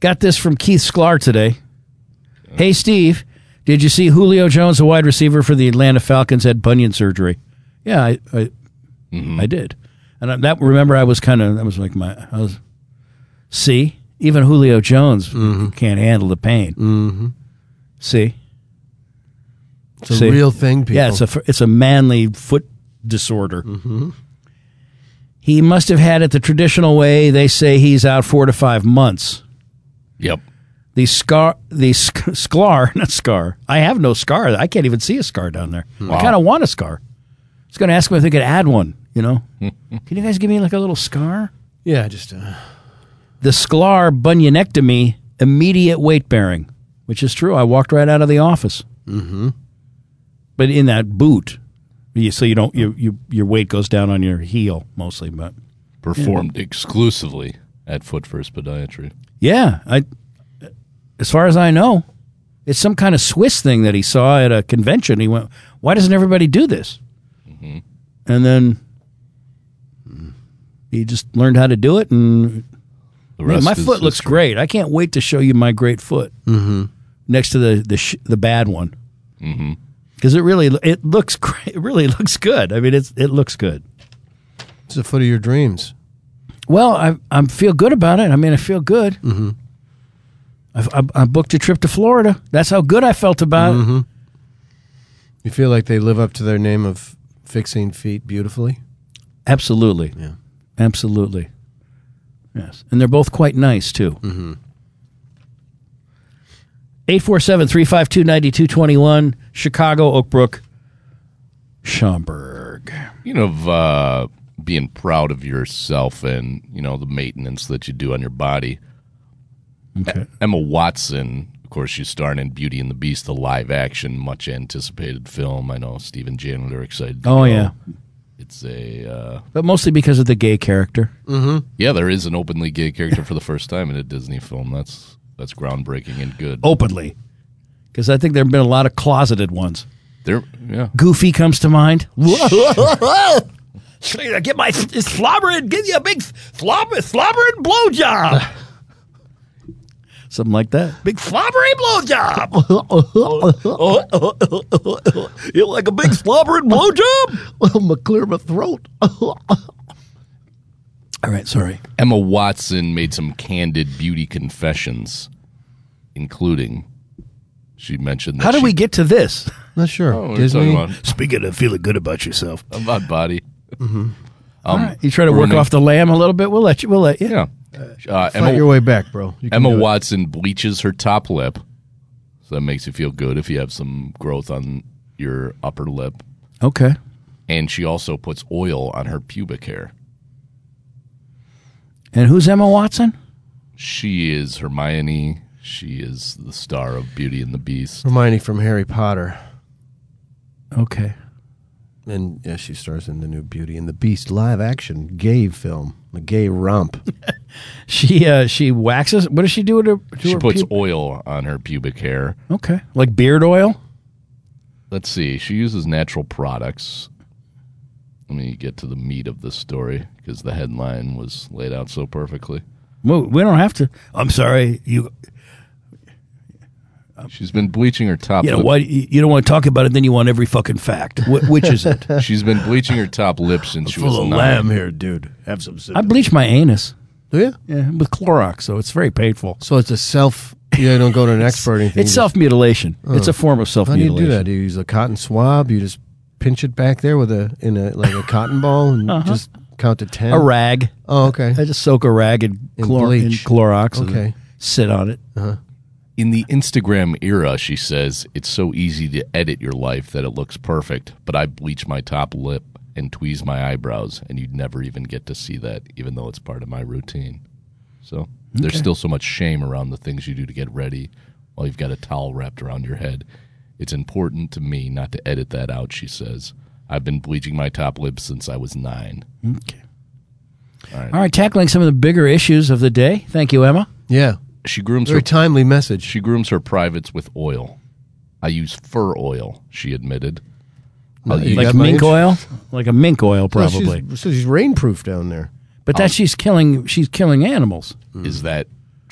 Got this from Keith Sklar today. Hey, Steve, did you see Julio Jones, the wide receiver for the Atlanta Falcons, had bunion surgery? Yeah, I did. And remember, I was see, even Julio Jones can't handle the pain. Mm-hmm. See? It's a real thing, people. Yeah, it's a manly foot disorder. Mm-hmm. He must have had it the traditional way. They say he's out 4 to 5 months. Yep. Sklar, not scar. I have no scar. I can't even see a scar down there. Wow. I kind of want a scar. I was going to ask him if they could add one, Can you guys give me like a little scar? Yeah, just... The Sklar bunionectomy, immediate weight bearing, which is true. I walked right out of the office. Mm-hmm. But in that boot, so you don't your weight goes down on your heel mostly. But performed exclusively at Foot First Podiatry. Yeah, as far as I know, it's some kind of Swiss thing that he saw at a convention. He went, "Why doesn't everybody do this?" Mm-hmm. And then he just learned how to do it, and my foot looks great. I can't wait to show you my great foot next to the bad one. Mm-hmm. Because it looks great. It really looks good. I mean, it looks good. It's the foot of your dreams. Well, I feel good about it. I mean, I feel good. Mm-hmm. I booked a trip to Florida. That's how good I felt about it. You feel like they live up to their name of fixing feet beautifully? Absolutely. Yeah. Absolutely. Yes. And they're both quite nice, too. Mm-hmm. 847-352-9221, Chicago, Oak Brook, Schaumburg. Being proud of yourself and, the maintenance that you do on your body. Okay. Emma Watson, of course, she's starring in Beauty and the Beast, the live-action, much-anticipated film. I know Steve and Janet are excited to go. Yeah. It's a... But mostly because of the gay character. Mm-hmm. Yeah, there is an openly gay character for the first time in a Disney film. That's groundbreaking and good. Openly. Because I think there have been a lot of closeted ones. Yeah. Goofy comes to mind. Get my slobber and give you a big slobber and blowjob. Something like that. Big slobbery blowjob. You like a big slobber and blowjob? Well, clear my throat. All right, sorry. Emma Watson made some candid beauty confessions, including she mentioned that How did we get to this? Not sure. We're talking about, Speaking of feeling good about yourself. about body. Mm-hmm. All right. You try to work off the lamb a little bit? We'll let you. Yeah. Fight your way back, bro. Emma Watson bleaches her top lip, so that makes you feel good if you have some growth on your upper lip. Okay. And she also puts oil on her pubic hair. And who's Emma Watson? She is Hermione. She is the star of Beauty and the Beast. Hermione from Harry Potter. Okay. And yeah, she stars in the new Beauty and the Beast live-action gay film, a gay romp. She waxes. What does she do to her? She puts oil on her pubic hair. Okay, like beard oil. Let's see. She uses natural products. Let me get to the meat of this story because the headline was laid out so perfectly. Well, we don't have to. I'm sorry. She's been bleaching her top lip. Why you don't want to talk about it, then you want every fucking fact. Which is it? She's been bleaching her top lip since she was full of 9. lamb here, dude. Have some sympathy. I bleach my anus. Do you? Yeah, with Clorox, so it's very painful. So it's a self... You don't go to an expert or anything. It's self-mutilation. It's a form of self-mutilation. How do you do that? Do you use a cotton swab? You just pinch it back there with a cotton ball and just count to 10? A rag. Oh, okay. I just soak a rag in bleach. Clorox Okay. and sit on it. Uh-huh. In the Instagram era, she says, it's so easy to edit your life that it looks perfect, but I bleach my top lip and tweeze my eyebrows, and you'd never even get to see that, even though it's part of my routine. So there's still so much shame around the things you do to get ready while you've got a towel wrapped around your head. It's important to me not to edit that out, she says. I've been bleaching my top lip since I was 9. Okay. All right, tackling some of the bigger issues of the day. Thank you, Emma. Yeah. She grooms Very timely message. She grooms her privates with oil. I use fur oil, she admitted. Like mink oil? Like a mink oil, probably. So she's rainproof down there. But that she's killing animals. Is that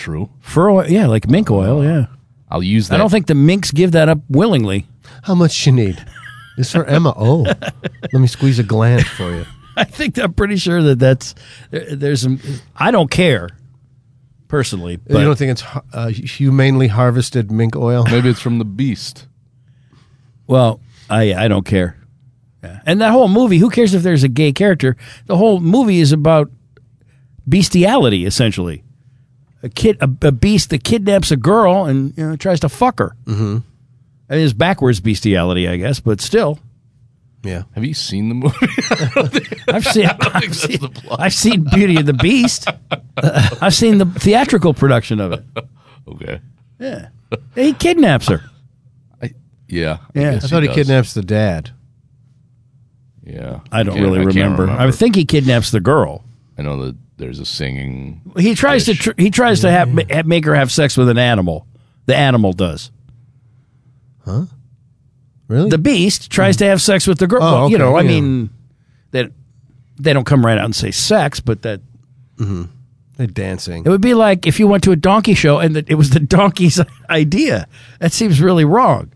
True. Fur oil, yeah, like mink oil, yeah. I'll use that. I don't think the minks give that up willingly. How much you need? This for Emma. Oh, let me squeeze a gland for you. I'm pretty sure there's some. I don't care personally. But You don't think it's humanely harvested mink oil? Maybe it's from the beast. Well, I don't care. Yeah. And that whole movie, who cares if there's a gay character? The whole movie is about bestiality, essentially. A beast that kidnaps a girl and tries to fuck her. Mm-hmm. I mean, it's backwards bestiality, I guess, but still. Yeah. Have you seen the movie? I've seen Beauty and the Beast. I've seen the theatrical production of it. Okay. Yeah. He kidnaps her. Yeah. Yeah. I thought he kidnaps the dad. Yeah. I don't Can't- really I can't remember. I think he kidnaps the girl. I know that there's a singing. He tries to make her have sex with an animal. The animal does. Huh? Really? The beast tries to have sex with the girl. Oh, Well, okay, I yeah. mean, that they don't come right out and say sex, but that They're dancing. it would be like if you went to a donkey show and it was the donkey's idea. That seems really wrong.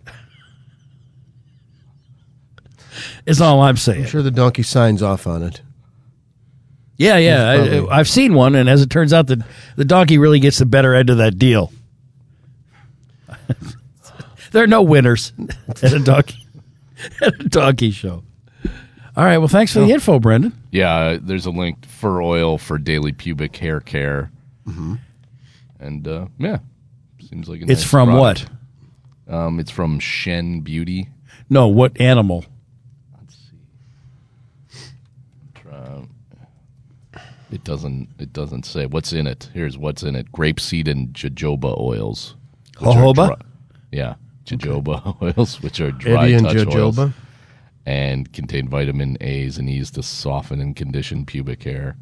Is all I'm saying. I'm sure the donkey signs off on it. Yeah. probably- I've seen one, and as it turns out, the donkey really gets the better end of that deal. There are no winners at a donkey show. All right. Well, thanks for the info, Brendan. Yeah, there's a link to fur oil for daily pubic hair care. Mm-hmm. And, yeah, seems like a It's nice from product. what? It's from Shen Beauty. No, what animal? Let's see. It doesn't say what's in it. Here's what's in it: grapeseed and jojoba oils. which are Jojoba? dry- yeah, jojoba oils, which are dry Eddie and touch oils, jojoba. and contain vitamin A's and E's to soften and condition pubic hair.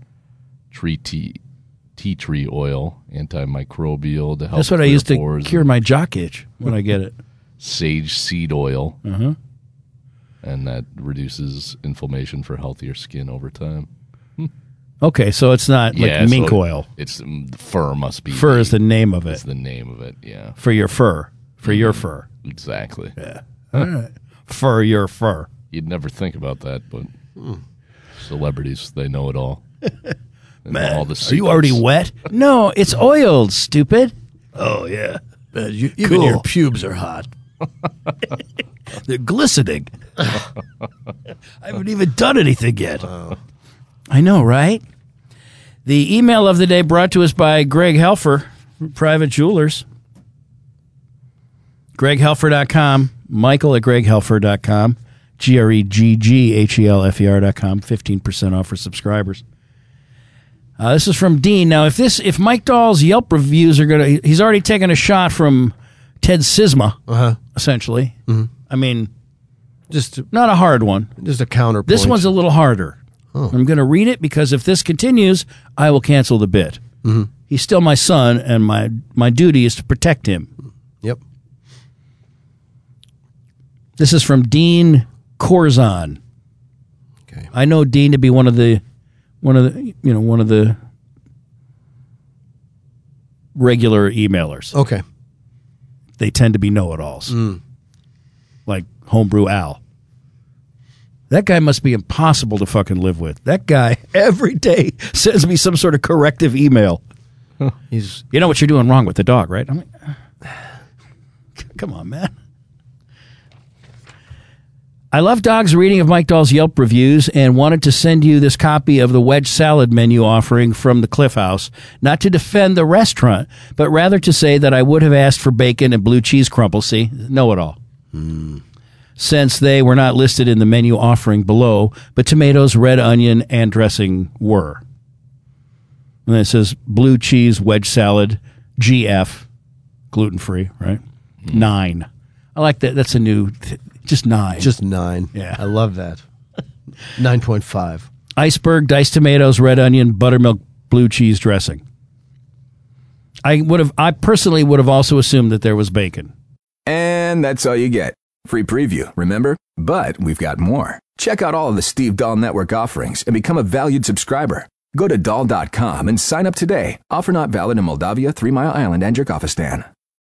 Tea tree oil, antimicrobial to help. That's what I clear use to pores, cure and my jock itch when I get it. sage seed oil, Uh-huh. and that reduces inflammation for healthier skin over time. Okay, so it's not like mink so oil. It's fur must be Fur is the name of is it. the name of it. Yeah, For your fur. For your fur. exactly. All right. For your fur. You'd never think about that, but celebrities, they know it all. They know all the Are you already secrets. wet? No, it's oiled, stupid. Oh, yeah. Even your pubes are hot. They're glistening. I haven't even done anything yet. I know, right? The email of the day brought to us by Greg Helfer, Private Jewelers. GregHelfer.com, Michael at GregHelfer.com, GregGhelfer.com, 15% off for subscribers. This is from Dean. Now, if Mike Dahl's Yelp reviews are going to, he's already taken a shot from Ted Sisma, essentially. Mm-hmm. I mean, Just not a hard one. a counterpoint. This one's a little harder. I'm going to read it because if this continues, I will cancel the bit. Mm-hmm. He's still my son, and my duty is to protect him. Yep. This is from Dean Corzon. Okay. I know Dean to be one of the regular emailers. Okay. They tend to be know-it-alls, like Homebrew Al. That guy must be impossible to fucking live with. That guy every day sends me some sort of corrective email. He's You know what you're doing wrong with the dog, right? I'm like, come on, man. I love Dog's reading of Mike Dahl's Yelp reviews and wanted to send you this copy of the wedge salad menu offering from the Cliff House, not to defend the restaurant, but rather to say that I would have asked for bacon and blue cheese crumble. See? Know-it-all. Since they were not listed in the menu offering below, but tomatoes, red onion, and dressing were. And then it says blue cheese wedge salad, GF, gluten-free, right? 9. I like that. That's a new, just 9. just 9. Yeah. I love that. 9.5. Iceberg, diced tomatoes, red onion, buttermilk, blue cheese dressing. I personally would have also assumed that there was bacon. And that's all you get. Free preview, remember? But we've got more. Check out all of the Steve Dahl Network offerings and become a valued subscriber. Go to doll.com and sign up today. Offer not valid in Moldavia, 3 Mile Island, and Jerkofistan.